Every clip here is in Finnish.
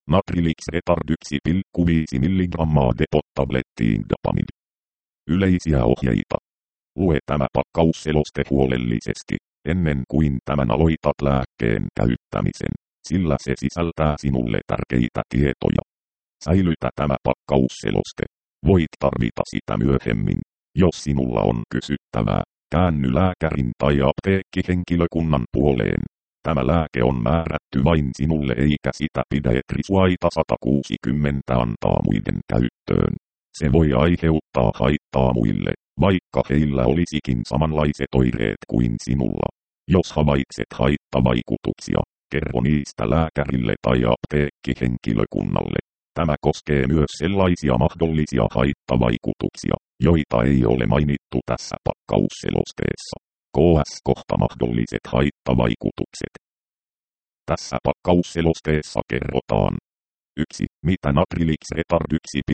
Natrilix retard 1,5 mg depot-tabletti Indapamid. Yleisiä ohjeita. Lue tämä pakkausseloste huolellisesti, ennen kuin tämän aloitat lääkkeen käyttämisen, sillä se sisältää sinulle tärkeitä tietoja. Säilytä tämä pakkausseloste. Voit tarvita sitä myöhemmin. Jos sinulla on kysyttävää, käänny lääkärin tai apteekkihenkilökunnan puoleen. Tämä lääke on määrätty vain sinulle eikä sitä pidä Etrisuaita 160 antaa muiden käyttöön. Se voi aiheuttaa haittaa muille, vaikka heillä olisikin samanlaiset oireet kuin sinulla. Jos havaitset haittavaikutuksia, kerro niistä lääkärille tai apteekkihenkilökunnalle. Tämä koskee myös sellaisia mahdollisia haittavaikutuksia, joita ei ole mainittu tässä pakkausselosteessa. KS-kohta mahdolliset haittavaikutukset. Tässä pakkausselosteessa kerrotaan 1. Mitä Natrilix retard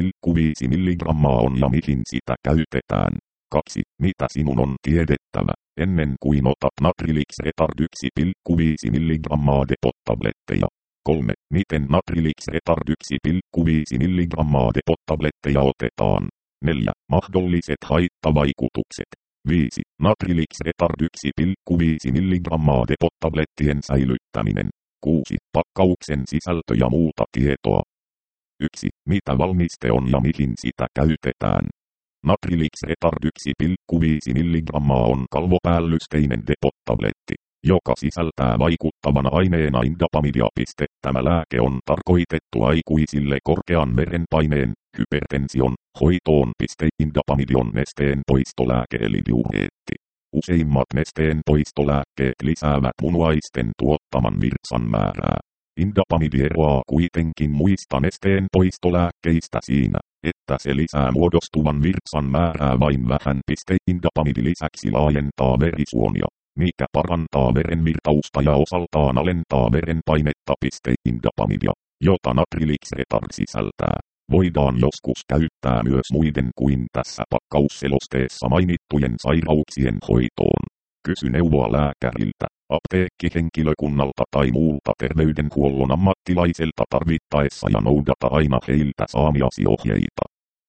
1,5 mg on ja mihin sitä käytetään. 2. Mitä sinun on tiedettävä, ennen kuin otat Natrilix retard 1,5 mg depot-tabletteja. 3. Miten Natrilix retard 1,5 mg depot-tabletteja otetaan. 4. Mahdolliset haittavaikutukset. 5. Natrilix retard 1,5 mg depot-tablettien säilyttäminen. 6. Pakkauksen sisältö ja muuta tietoa. 1. Mitä valmiste on ja mihin sitä käytetään. Natrilix retard 1,5 mg on kalvopäällysteinen depot-tabletti, joka sisältää vaikuttavana aineena Indapamidia. Tämä lääke on tarkoitettu aikuisille korkean verenpaineen, hypertension, hoitoon. Indapamidi on nesteen poistolääke eli diureetti. Useimmat nesteen poistolääkkeet lisäävät munuaisten tuottaman virtsan määrää. Indapamidi eroaa kuitenkin muista nesteen poistolääkkeistä siinä, että se lisää muodostuvan virtsan määrää vain vähän. Indapamidi lisäksi laajentaa verisuonia, mikä parantaa verenvirtausta ja osaltaan alentaa verenpainetta. Indapamidia, jota Natrilix retard sisältää, voidaan joskus käyttää myös muiden kuin tässä pakkausselosteessa mainittujen sairauksien hoitoon. Kysy neuvoa lääkäriltä, apteekkihenkilökunnalta tai muulta terveydenhuollon ammattilaiselta tarvittaessa ja noudata aina heiltä saamiasi ohjeita.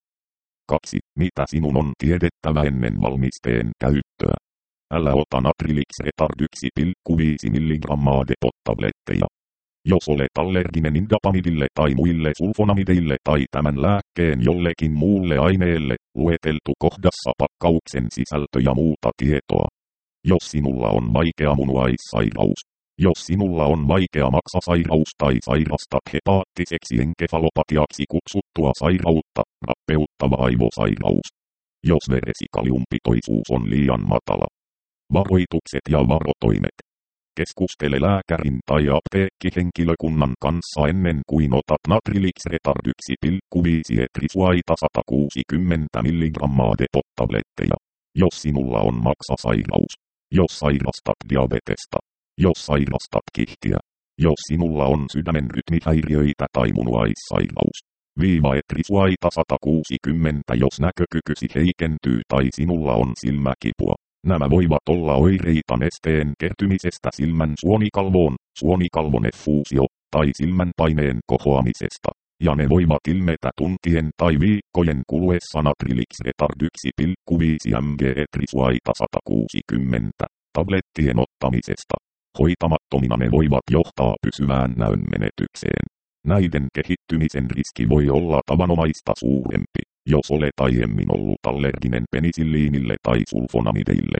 2. Mitä sinun on tiedettävä ennen valmisteen käyttöä? Älä ota Natrilix retard 1,5 mg depot-tabletteja. Jos olet allerginen Indapamidille tai muille sulfonamideille tai tämän lääkkeen jollekin muulle aineelle, lueteltu kohdassa pakkauksen sisältö ja muuta tietoa. Jos sinulla on vaikea munuaissairaus. Jos sinulla on vaikea maksasairaus tai sairastat hepaattiseksi enkefalopatiaksi kutsuttua sairautta, rappeuttava aivosairaus. Jos veresi kaliumpitoisuus on liian matala. Varoitukset ja varotoimet. Keskustele lääkärin tai apteekkihenkilökunnan kanssa ennen kuin otat Natrilix retard 1,5 Etrisuaita 160 mg depot-tabletteja. Jos sinulla on maksasairaus. Jos sairastat diabetesta. Jos sairastat kihtiä. Jos sinulla on sydämen rytmihäiriöitä tai munuaissairaus. Etrisuaita 160 jos näkökykysi heikentyy tai sinulla on silmäkipua. Nämä voivat olla oireita nesteen kertymisestä silmän suonikalvon effuusio, tai silmän paineen kohoamisesta, ja ne voivat ilmetä tuntien tai viikkojen kuluessa Natrilix retard 1,5 mg Etrisuaita 160 tablettien ottamisesta. Hoitamattomina ne voivat johtaa pysyvään näönmenetykseen. Näiden kehittymisen riski voi olla tavanomaista suurempi, jos olet aiemmin ollut allerginen penisilliinille tai sulfonamideille.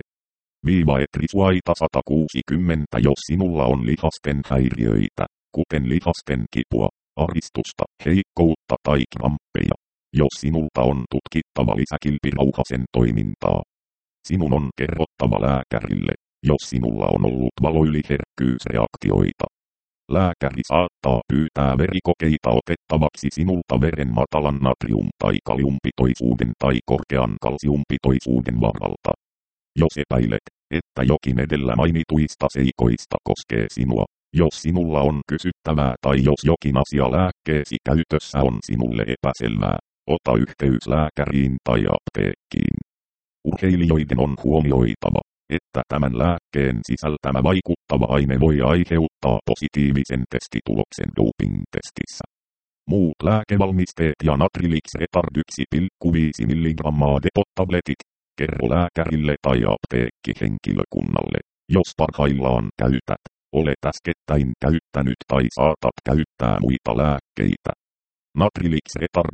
Etrisuaita 160 jos sinulla on lihasten häiriöitä, kuten lihasten kipua, ahdistusta, heikkoutta tai kramppeja. Jos sinulta on tutkittava lisäkilpirauhasen toimintaa. Sinun on kerrottava lääkärille, jos sinulla on ollut valoyliherkkyysreaktioita. Lääkäri saattaa pyytää verikokeita otettavaksi sinulta veren matalan natrium- tai kaliumpitoisuuden tai korkean kalsiumpitoisuuden varalta. Jos epäilet, että jokin edellä mainituista seikoista koskee sinua, jos sinulla on kysyttävää tai jos jokin asia lääkkeesi käytössä on sinulle epäselvää, ota yhteys lääkäriin tai apteekkiin. Urheilijoiden on huomioitava, että tämän lääkkeen sisältämä vaikuttava aine voi aiheuttaa positiivisen testituloksen doping-testissä. Muut lääkevalmisteet ja Natrilix Retard 1,5 mg depot-tabletit. Kerro lääkärille tai apteekkihenkilökunnalle, jos parhaillaan käytät, olet äskettäin käyttänyt tai saatat käyttää muita lääkkeitä. Natrilix Retard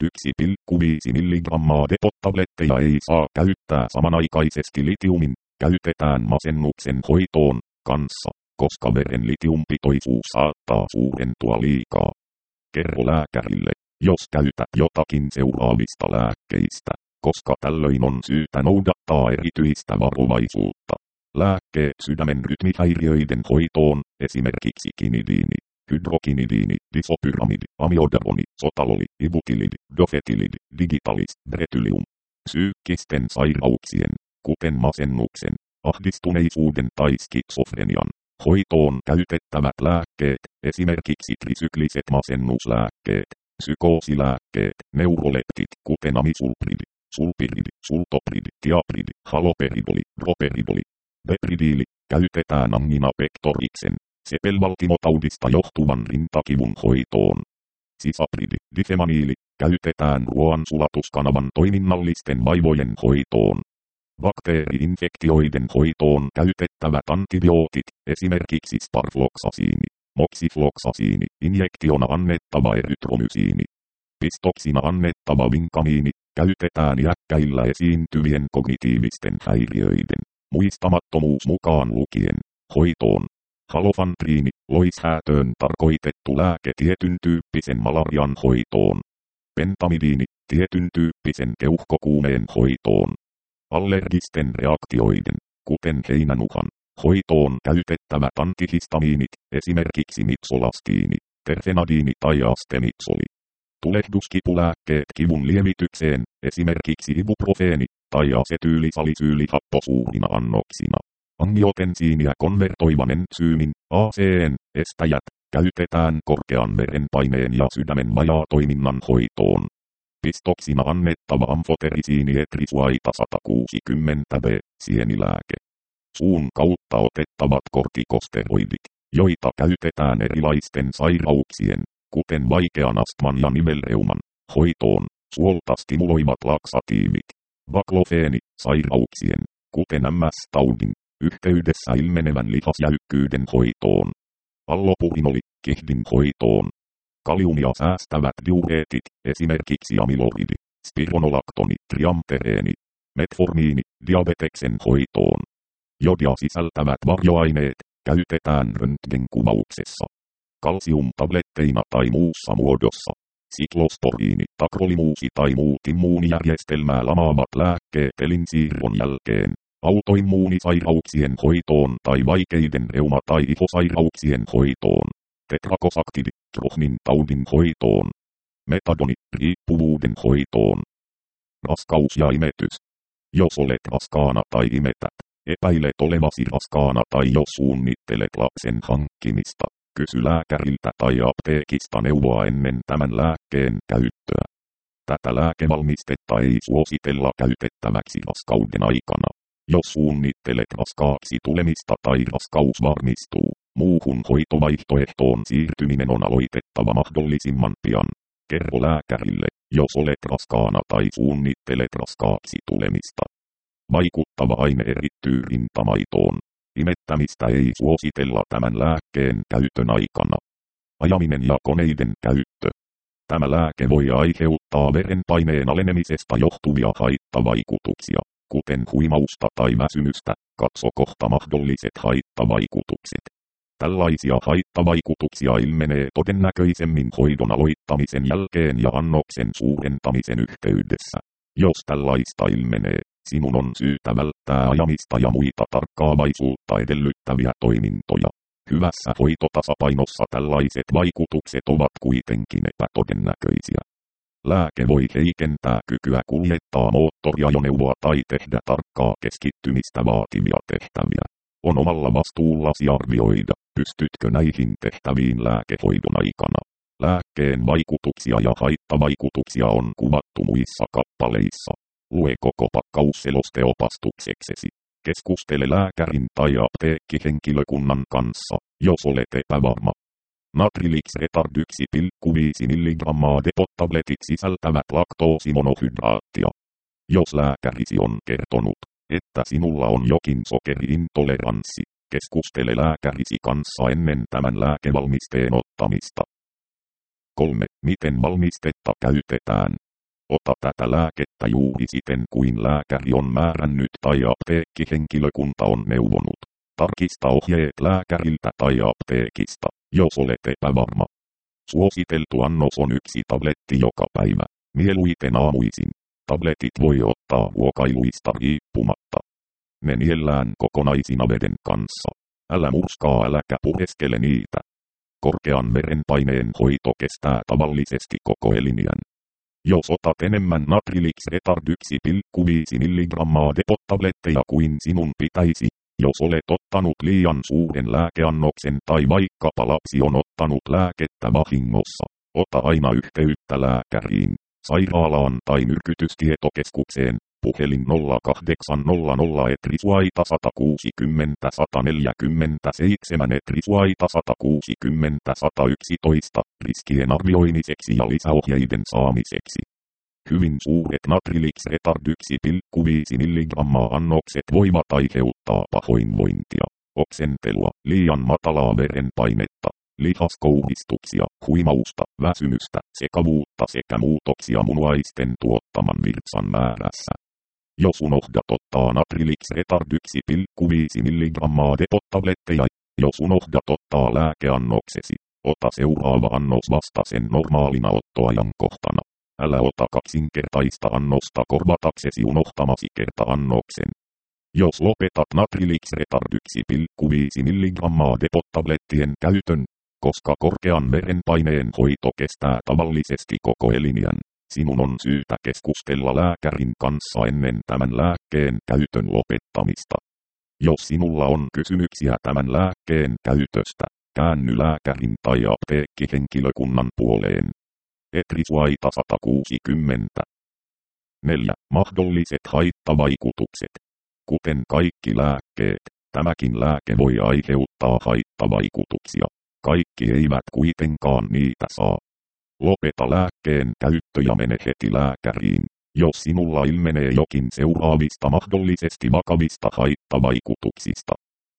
1,5 mg depot-tabletteja ei saa käyttää samanaikaisesti litiumin, käytetään masennuksen hoitoon, kanssa, koska veren litiumpitoisuus saattaa suurentua liikaa. Kerro lääkärille, jos käytät jotakin seuraavista lääkkeistä, koska tällöin on syytä noudattaa erityistä varovaisuutta. Lääkkeet sydämen rytmihäiriöiden hoitoon, esimerkiksi kinidiini, hydrokinidiini, disopyramidi, amiodaroni, sotaloli, ibutilidi, dofetilidi, digitalis, bretylium. Psyykkisten sairauksien, kuten masennuksen, ahdistuneisuuden tai skitsofrenian, hoitoon käytettävät lääkkeet, esimerkiksi trisykliset masennuslääkkeet, psykoosilääkkeet, neuroleptit, kuten amisulpridi, sulpiridi, sultopridi, tiapridi, haloperidoli, droperidoli. Depridiili, käytetään angina pectoriksen, sepelvaltimotaudista johtuvan rintakivun hoitoon. Sisapridi, difemaniili, käytetään ruoansulatuskanavan toiminnallisten vaivojen hoitoon. Bakteeri-infektioiden hoitoon käytettävät antibiootit, esimerkiksi sparfloksasiini, moksifloksasiini, injektiona annettava erytromysiini. Pistoksina annettava vinkamiini, käytetään iäkkäillä esiintyvien kognitiivisten häiriöiden, muistamattomuus mukaan lukien, hoitoon. Halofantriini, loishäätöön tarkoitettu lääke tietyn tyyppisen malarian hoitoon. Pentamidiini, tietyn tyyppisen keuhkokuumeen hoitoon. Allergisten reaktioiden, kuten heinänuhan, hoitoon käytettävät antihistamiinit, esimerkiksi mitsolastiini, terfenadiini tai astemitsoli. Tulehduskipulääkkeet kivun lievitykseen, esimerkiksi ibuprofeeni tai asetyylisalisyylihappo suurina annoksina. Angiotensiinia konvertoivan entsyymin, ACN, estäjät, käytetään korkean verenpaineen ja sydämen vajaatoiminnan hoitoon. Pistoksina annettava amfoterisiini etrisuaita 160B, sienilääke. Suun kautta otettavat kortikosteroidit, joita käytetään erilaisten sairauksien, kuten vaikean astman ja nivelreuman, hoitoon, suolta stimuloivat laksatiivit. Baklofeeni, sairauksien, kuten MS-taudin, yhteydessä ilmenevän lihasjäykkyyden hoitoon. Allopurinoli, kihdin hoitoon. Kaliumia säästävät diureetit, esimerkiksi amiloridi, spironolaktoni, triamtereeni, metformiini, diabeteksen hoitoon. Jodia sisältävät varjoaineet, käytetään röntgenkuvauksessa. Kalsiumtabletteina tai muussa muodossa. Siklosporiini, takrolimuusi tai muut immuunijärjestelmää lamaavat lääkkeet elinsiirron jälkeen. Autoimmuunisairauksien hoitoon tai vaikeiden reuma- tai ihosairauksien hoitoon. Tetrakosaktidi, Crohnin taudin hoitoon. Metadoni, riippuvuuden hoitoon. Raskaus ja imetys. Jos olet raskaana tai imetät, epäilet olevasi raskaana tai jos suunnittelet lapsen hankkimista, kysy lääkäriltä tai apteekista neuvoa ennen tämän lääkkeen käyttöä. Tätä lääkevalmistetta ei suositella käytettäväksi raskauden aikana. Jos suunnittelet raskaaksi tulemista tai raskaus varmistuu, muuhun hoitovaihtoehtoon siirtyminen on aloitettava mahdollisimman pian. Kerro lääkärille, jos olet raskaana tai suunnittelet raskaaksi tulemista. Vaikuttava aine erittyy rintamaitoon. Imettämistä ei suositella tämän lääkkeen käytön aikana. Ajaminen ja koneiden käyttö. Tämä lääke voi aiheuttaa verenpaineen alenemisesta johtuvia haittavaikutuksia, kuten huimausta tai väsymystä. Katso kohta mahdolliset haittavaikutukset. Tällaisia haittavaikutuksia ilmenee todennäköisemmin hoidon aloittamisen jälkeen ja annoksen suurentamisen yhteydessä. Jos tällaista ilmenee, sinun on syytä välttää ajamista ja muita tarkkaavaisuutta edellyttäviä toimintoja. Hyvässä hoitotasapainossa tällaiset vaikutukset ovat kuitenkin epätodennäköisiä. Lääke voi heikentää kykyä kuljettaa moottoriajoneuvoa tai tehdä tarkkaa keskittymistä vaativia tehtäviä. On omalla vastuullasi arvioida, pystytkö näihin tehtäviin lääkehoidon aikana. Lääkkeen vaikutuksia ja haittavaikutuksia on kuvattu muissa kappaleissa. Lue koko pakkausseloste opastukseksesi. Keskustele lääkärin tai apteekkihenkilökunnan kanssa, jos olet epävarma. Natrilix retard 1,5 mg depot-tabletit sisältävät laktoosimonohydraattia. Jos lääkärisi on kertonut, että sinulla on jokin sokeriintoleranssi, keskustele lääkärisi kanssa ennen tämän lääkevalmisteen ottamista. 3. Miten valmistetta käytetään? Ota tätä lääkettä juuri siten kuin lääkäri on määrännyt tai apteekkihenkilökunta on neuvonut. Tarkista ohjeet lääkäriltä tai apteekista, jos olet epävarma. Suositeltu annos on 1 tabletti joka päivä, mieluiten aamuisin. Tabletit voi ottaa ruokailuista riippumatta. Ne niellään kokonaisina veden kanssa. Älä murskaa äläkä pureskele niitä. Korkean verenpaineen hoito kestää tavallisesti koko eliniän. Jos otat enemmän Natrilix retard 1,5 mg depot-tabletteja kuin sinun pitäisi, jos olet ottanut liian suuren lääkeannoksen tai vaikkapa lapsi on ottanut lääkettä vahingossa, ota aina yhteyttä lääkäriin, sairaalaan tai myrkytystietokeskukseen, puhelin 0800 etrisuaita 160 147 etrisuaita 160 111 riskien arvioimiseksi ja lisäohjeiden saamiseksi. Hyvin suuret Natrilix retard 1,5 mg annokset voivat aiheuttaa pahoinvointia, oksentelua, liian matalaa verenpainetta, lihaskouristuksia, huimausta, väsymystä, sekavuutta sekä muutoksia munuaisten tuottaman virtsan määrässä. Jos unohdat ottaa Natrilix retard 1,5 mg depot-tabletteja, jos unohdat ottaa lääkeannoksesi, ota seuraava annos vasta sen normaalina ottoajankohtana. Älä ota kaksinkertaista annosta korvataksesi unohtamasi kerta-annoksen. Jos lopetat Natrilix retard 1,5 mg depot-tablettien käytön, koska korkean verenpaineen hoito kestää tavallisesti koko eliniän, sinun on syytä keskustella lääkärin kanssa ennen tämän lääkkeen käytön lopettamista. Jos sinulla on kysymyksiä tämän lääkkeen käytöstä, käänny lääkärin tai apteekkihenkilökunnan puoleen. Etrisuaita 160. 4. Mahdolliset haittavaikutukset. Kuten kaikki lääkkeet, tämäkin lääke voi aiheuttaa haittavaikutuksia. Kaikki eivät kuitenkaan niitä saa. Lopeta lääkkeen käyttö ja mene heti lääkäriin, jos sinulla ilmenee jokin seuraavista mahdollisesti vakavista haittavaikutuksista.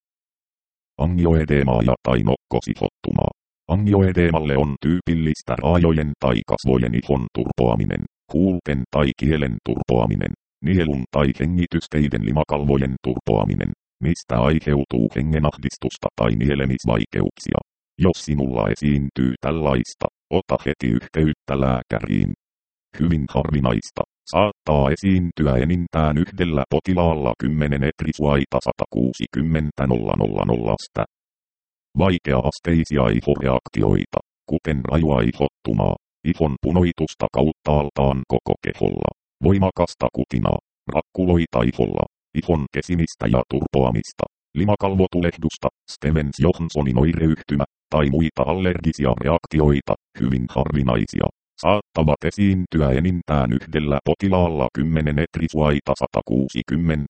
Angioedemaa ja tai nokkosihottumaa. Angioedeemalle on tyypillistä raajojen tai kasvojen ihon turpoaminen, huulten tai kielen turpoaminen, nielun tai hengitysteiden limakalvojen turpoaminen, mistä aiheutuu hengenahdistusta tai nielemisvaikeuksia. Jos sinulla esiintyy tällaista, ota heti yhteyttä lääkäriin. Hyvin harvinaista, saattaa esiintyä enintään yhdellä potilaalla 10 etrisuaita 160 000. Vaikea-asteisia ihoreaktioita, kuten rajua ihottumaa, ihon punoitusta kauttaaltaan koko keholla, voimakasta kutinaa, rakkuloita iholla, ihon kesimistä ja turpoamista, limakalvotulehdusta, Stevens-Johnsonin oireyhtymä tai muita allergisia reaktioita, hyvin harvinaisia, saattavat esiintyä enintään yhdellä potilaalla 10 etrisuaita 160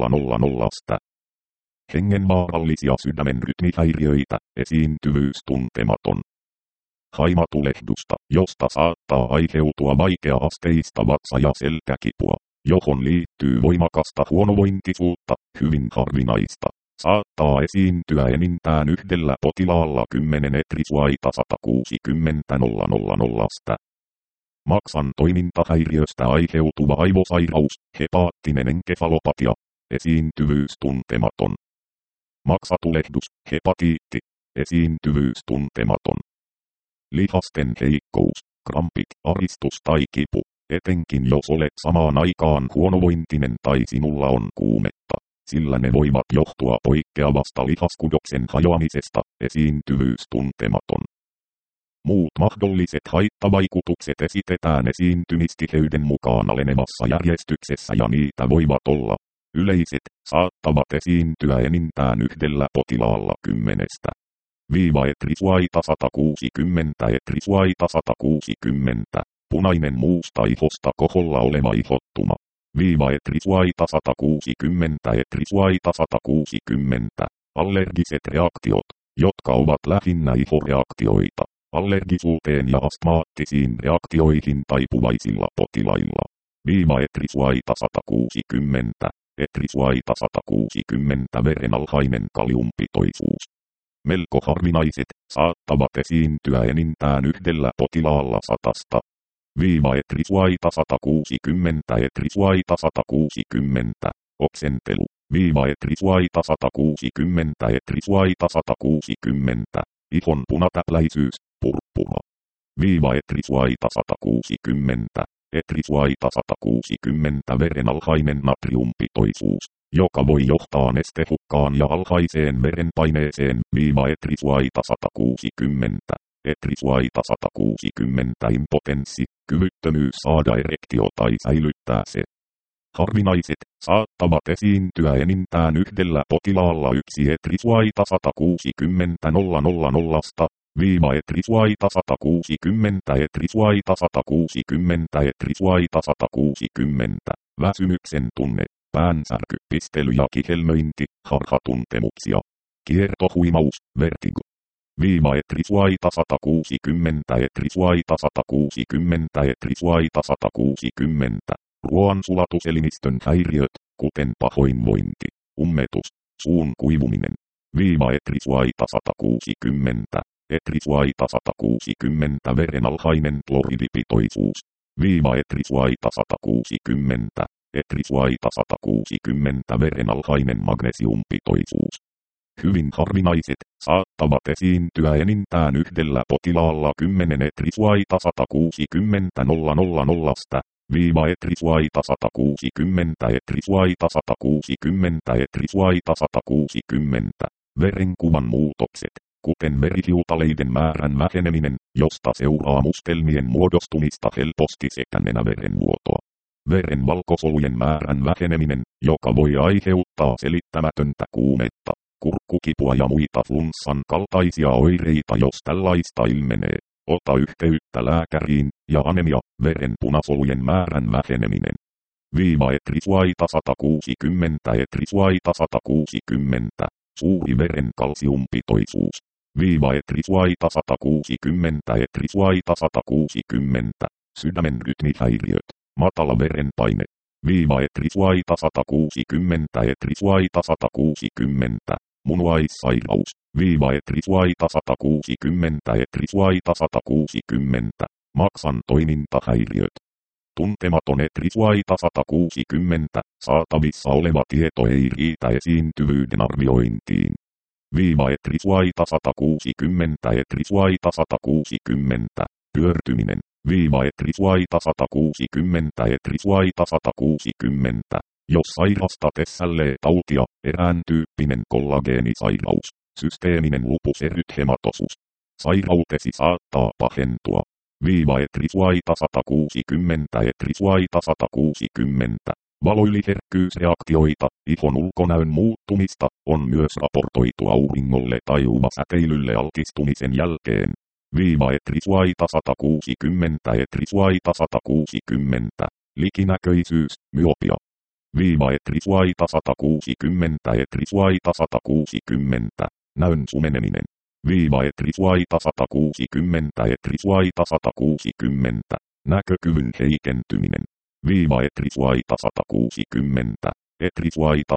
000. Hengenvaarallisia sydämen rytmihäiriöitä, esiintyvyys tuntematon. Haimatulehdusta, josta saattaa aiheutua vaikea-asteista vatsa- ja selkäkipua, johon liittyy voimakasta huonovointisuutta, hyvin harvinaista. Saattaa esiintyä enintään yhdellä potilaalla 10 etrisuaita 160 000. Maksan toimintahäiriöstä aiheutuva aivosairaus, hepaattinen enkefalopatia, esiintyvyys tuntematon. Maksatulehdus, hepatiitti, esiintyvyys tuntematon. Lihasten heikkous, krampit, aristus tai kipu, etenkin jos olet samaan aikaan huonovointinen tai sinulla on kuumetta, sillä ne voivat johtua poikkeavasta lihaskudoksen hajoamisesta, esiintyvyys tuntematon. Muut mahdolliset haittavaikutukset esitetään esiintymistiheyden mukaan alenevassa järjestyksessä ja niitä voivat olla yleiset, saattavat esiintyä enintään yhdellä potilaalla 10. Etrisuaita 160 etrisuaita 160, punainen muusta ihosta koholla oleva ihottuma. Etrisuaita 160 etrisuaita 160, allergiset reaktiot, jotka ovat lähinnä ihoreaktioita, allergisuuteen ja astmaattisiin reaktioihin taipuvaisilla potilailla. Etrisuaita 160, etrisuaita 160 veren alhainen kaliumpitoisuus. Melko harvinaiset, saattavat esiintyä enintään yhdellä potilaalla 100. Etrisuaita 160, etrisuaita 160, oksentelu. Etrisuaita 160, etrisuaita 160, ihon punatäpläisyys, purppura. Etrisuaita 160, etrisuaita 160 veren alhainen natriumpitoisuus, joka voi johtaa nestehukkaan ja alhaiseen verenpaineeseen. Etrisuaita 160, etrisuaita 160 impotenssi, kyvyttömyys saada erektio tai säilyttää se. Harvinaiset, saattavat esiintyä enintään yhdellä potilaalla. Etrisuaita 160 000, etrisuaita 160, etrisuaita 160, etrisuaita 160, väsymyksen tunne, päänsärky, pistely ja kihelmöinti, harhatuntemuksia, kiertohuimaus, vertigo. Etrisuaita 160, etrisuaita 160, etrisuaita 160, ruoansulatuselimistön häiriöt, kuten pahoinvointi, ummetus, suun kuivuminen. Etrisuaita 160, etrisuaita 160 veren alhainen kloridipitoisuus. Etrisuaita 160, etrisuaita 160 veren alhainen magnesiumpitoisuus. Hyvin harvinaiset, saattavat esiintyä enintään yhdellä potilaalla 10 etrisuaita 160 000, etrisuaita 160, etrisuaita 160, etrisuaita 160, verenkuvan muutokset, kuten verihiutaleiden määrän väheneminen, josta seuraa mustelmien muodostumista helposti sekä nenäverenvuotoa. Veren valkosolujen määrän väheneminen, joka voi aiheuttaa selittämätöntä kuumetta, kurkkukipua ja muita flunssan kaltaisia oireita, jos tällaista ilmenee. Ota yhteyttä lääkäriin, ja anemia, veren punasolujen määrän väheneminen. Etrisuaita 160, etrisuaita 160, suuri veren kalsiumpitoisuus. Etrisuaita 160, etrisuaita 160, sydämen rytmihäiriöt, matala verenpaine. Etrisuaita 160, etrisuaita 160, munuaissairaus. Etrisuaita 160, etrisuaita 160, maksan toimintahäiriöt. Tuntematon etrisuaita 160, saatavissa oleva tieto ei riitä esiintyvyyden arviointiin. Etrisuaita 160, etrisuaita 160, pyörtyminen. Etrisuaita 160, etrisuaita 160, jos sairastat SLE-tautia, erääntyyppinen kollageenisairaus, systeeminen lupus erythematosus. Sairautesi saattaa pahentua. Etrisuaita 160, etrisuaita 160, valoyliherkkyysreaktioita, ihon ulkonäön muuttumista, on myös raportoitu auringolle tai UV-säteilylle altistumisen jälkeen. Etrisuaita 160, etrisuaita 160, likinäköisyys, myopia. Etrisuaita 160, etrisuaita 160, näön sumeneminen. Etrisuaita 160, etrisuaita 160, näkökyvyn heikentyminen. Etrisuaita 160, etrisuaita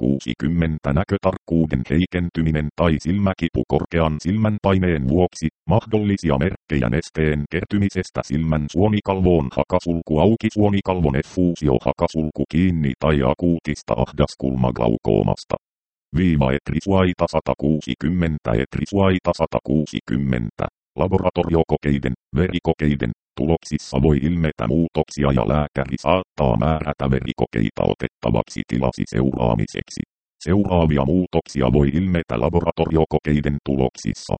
160 näkötarkkuuden heikentyminen tai silmäkipu korkean silmänpaineen vuoksi, mahdollisia merkkejä nesteen kertymisestä silmän suonikalvoon, hakasulku auki, suonikalvon effuusio, hakasulku kiinni tai akuutista ahdaskulmaglaukoomasta. Etrisuaita 160, etrisuaita 160, laboratoriokokeiden, verikokeiden, tuloksissa voi ilmetä muutoksia ja lääkäri saattaa määrätä verikokeita otettavaksi tilasi seuraamiseksi. Seuraavia muutoksia voi ilmetä laboratoriokokeiden tuloksissa.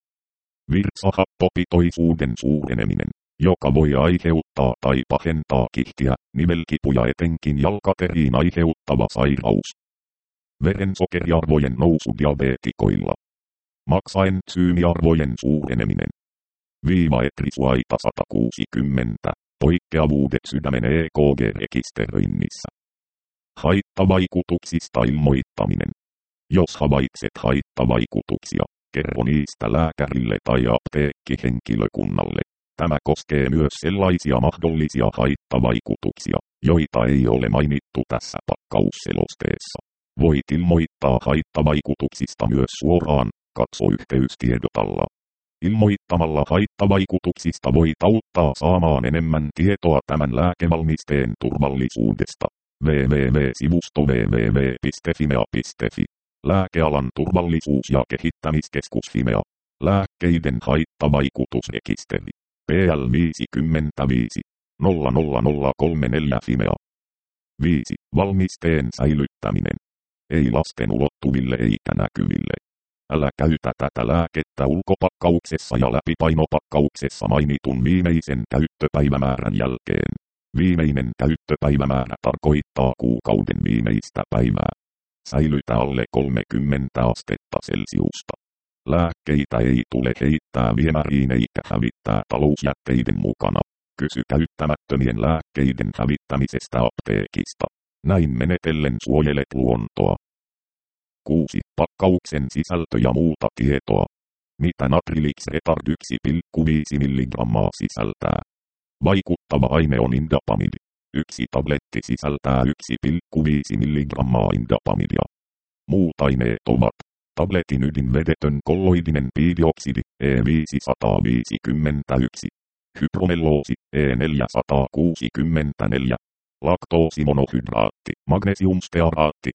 Virtsahappopitoisuuden suureneminen, joka voi aiheuttaa tai pahentaa kihtiä, nivelkipuja etenkin jalkateriin aiheuttava sairaus. Verensokeriarvojen nousu diabeetikoilla. Maksaentsyymiarvojen suureneminen. Etrisuaita 160, poikkeavuudet sydämen EKG-rekisteröinnissä. Haittavaikutuksista ilmoittaminen. Jos havaitset haittavaikutuksia, Kerro niistä lääkärille tai apteekkihenkilökunnalle. Tämä koskee myös sellaisia mahdollisia haittavaikutuksia, joita ei ole mainittu tässä pakkausselosteessa. Voit ilmoittaa haittavaikutuksista myös suoraan, katso yhteystiedot alla. Ilmoittamalla haittavaikutuksista voit auttaa saamaan enemmän tietoa tämän lääkevalmisteen turvallisuudesta. www.sivusto www.fimea.fi. Lääkealan turvallisuus- ja kehittämiskeskus Fimea. Lääkkeiden haittavaikutusrekisteri. PL 55 00034 Fimea. 5. Valmisteen säilyttäminen. Ei lasten ulottuville eikä näkyville. Älä käytä tätä lääkettä ulkopakkauksessa ja läpipainopakkauksessa mainitun viimeisen käyttöpäivämäärän jälkeen. Viimeinen käyttöpäivämäärä tarkoittaa kuukauden viimeistä päivää. Säilytä alle 30 astetta Celsiusta. Lääkkeitä ei tule heittää viemäriin eikä hävittää talousjätteiden mukana. Kysy käyttämättömien lääkkeiden hävittämisestä apteekista. Näin menetellen suojelet luontoa. 6. Pakkauksen sisältö ja muuta tietoa. Mitä Natrilix Retard 1,5 mg sisältää? Vaikuttava aine on indapamid. Yksi tabletti sisältää 1,5 mg indapamidia. Muut aineet ovat tabletin ydinvedetön kolloidinen piidioksidi E551, hydromelloosi E464, laktoosimonohydraatti, magnesiumstearaatti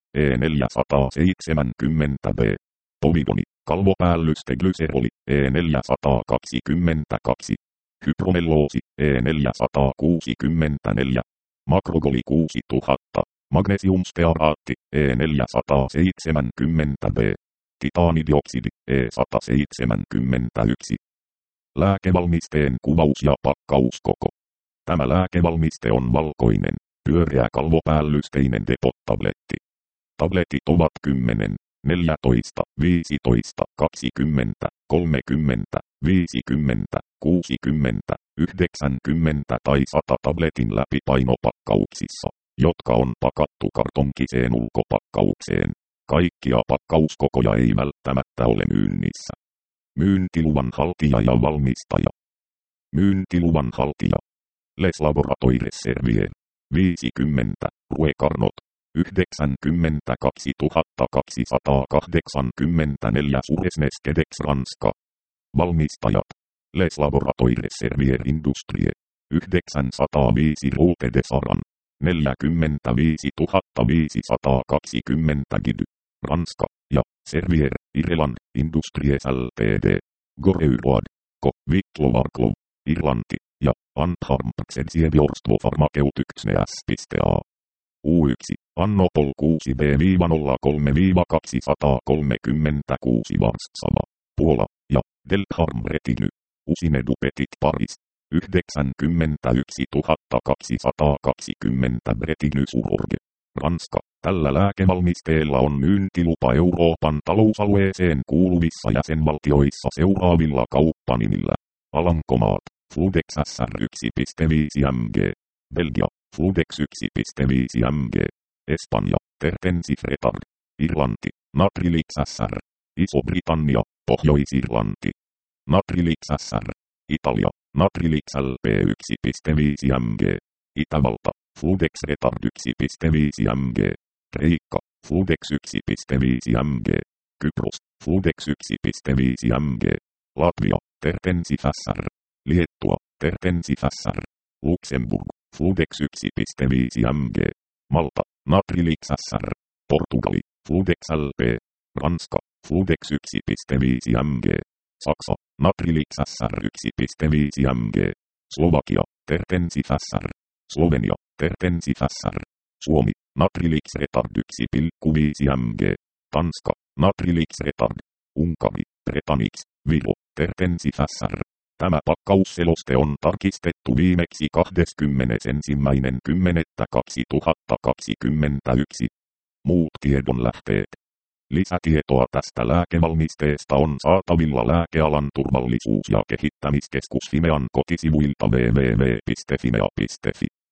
E470B, povidoni, kalvopäällyste-glyseroli E422, hydromelloosi E464, makrogoli 6000, magnesiumstearaatti E470B, titaanidioksidi E171. Lääkevalmisteen kuvaus ja pakkauskoko. Tämä lääkevalmiste on valkoinen, pyöreä kalvopäällysteinen depot-tabletti. Tabletit ovat 10, 14, 15, 20, 30, 50, 60, 90 tai 100 tabletin läpipainopakkauksissa, jotka on pakattu kartonkiseen ulkopakkaukseen. Kaikkia pakkauskokoja ei välttämättä ole myynnissä. Myyntiluvan haltija ja valmistaja. Myyntiluvan haltija. Les Laboratoires Servier. 50, Rue Carnot. 92 284 Suresnes Quedex Ranska. Valmistajat. Les Laboratoires Servier Industrie. 905 Route de Saran. 45 520 Gid. Ranska, ja Servier, Irland, Industries Ltd. Goreuroad, Ko, Vitlovarklov, Irlanti, ja Antharmpsensieviorstvo Pharmaceuticnes.a. U1, Annopol 6B-03-236 Varsava, Puola, ja Delharm Retiny, Usinedu Petit Paris. 91 220 Bretigny Surorge, Ranska. Tällä lääkevalmisteella on myyntilupa Euroopan talousalueeseen kuuluvissa jäsenvaltioissa seuraavilla kauppanimillä. Alankomaat, Fludex SR 1,5 mg. Belgia, Fludex 1,5 mg. Espanja, Tertensif Retard. Irlanti, Natrilix SR. Iso-Britannia, Pohjois-Irlanti. Natrilix SR. Italia, Natrilix LP 1,5 mg. Itävalta, Fludex Retard 1,5 mg. Kreikka, Fludex 1,5 mg. Kypros, Fludex 1,5 mg. Latvia, Tertensif SR. Liettua, Tertensif SR. Luxemburg, Fludex 1,5 mg. Malta, Natrilix SR. Portugali, Fludex LP. Ranska, Fludex 1,5 mg. Saksa, Natrilix SR 1,5 mg. Slovakia, Tertensif SR. Slovenia, Tertensif SR. Suomi, Natrilix Retard 1,5 mg. Tanska, Natrilix Retard. Unkari, Bretanix, Viro, Tertensif SR. Tämä pakkausseloste on tarkistettu viimeksi 21.10.2021. Muut tiedonlähteet. Lisätietoa tästä lääkevalmisteesta on saatavilla Lääkealan turvallisuus- ja kehittämiskeskus Fimean kotisivuilta www.fimea.fi.